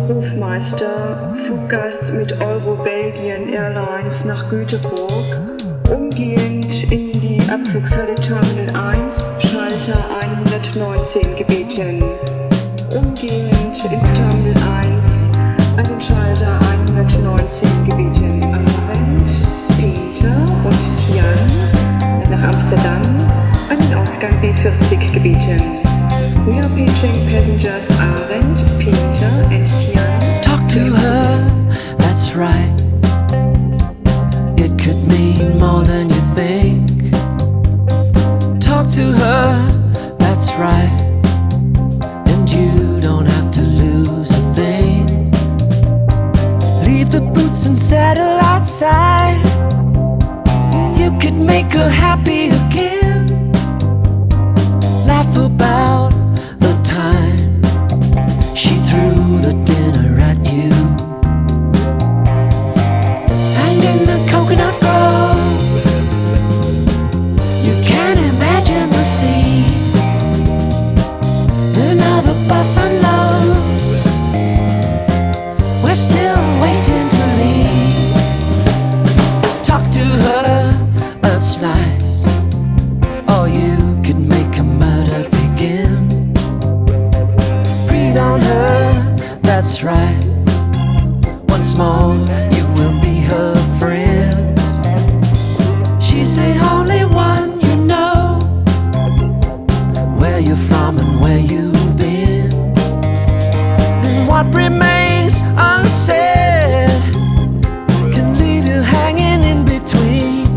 Hofmeister, Fluggast mit Euro-Belgien Airlines nach Göteborg, umgehend in die Abflugshalle Terminal 1, Schalter 119 gebeten. Umgehend ins Terminal 1, an den Schalter 119 gebeten. Arendt, Peter und Tian nach Amsterdam, an den Ausgang B40 gebeten. We are pitching passengers Arendt, Peter and Tian. Talk to her, that's right. It could mean more than you think. Talk to her, that's right. And you don't have to lose a thing. Leave the boots and settle outside. You could make her happy again. Laugh about the time she threw the dinner at you. And in the coconut grove, you can imagine the scene. Another bus unloads, we're still waiting to leave. Talk to her, that's nice. Or you could make a murder begin. Breathe on her, that's right. Once more, you will be her friend. She's the only one you know. Where you're from and where you've been. And what remains unsaid can leave you hanging in between.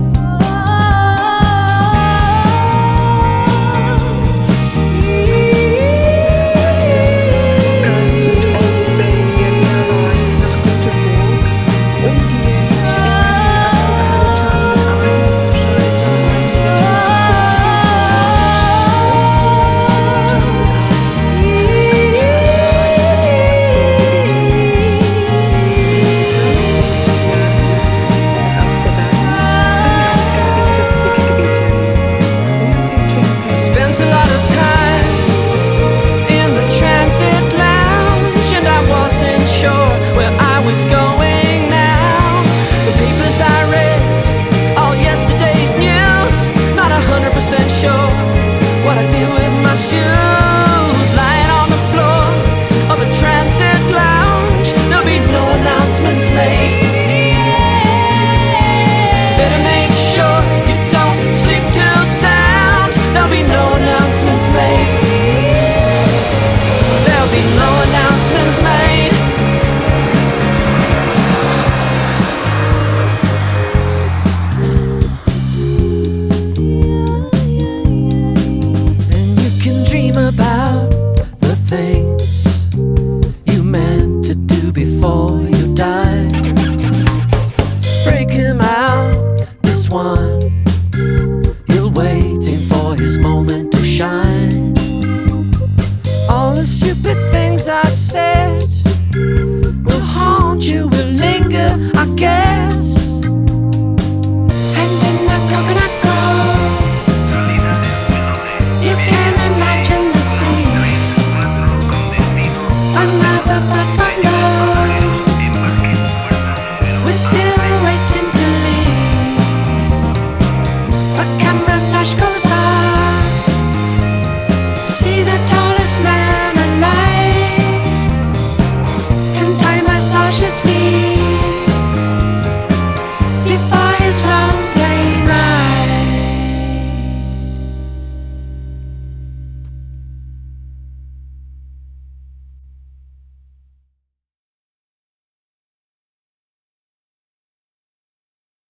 Massage his feet.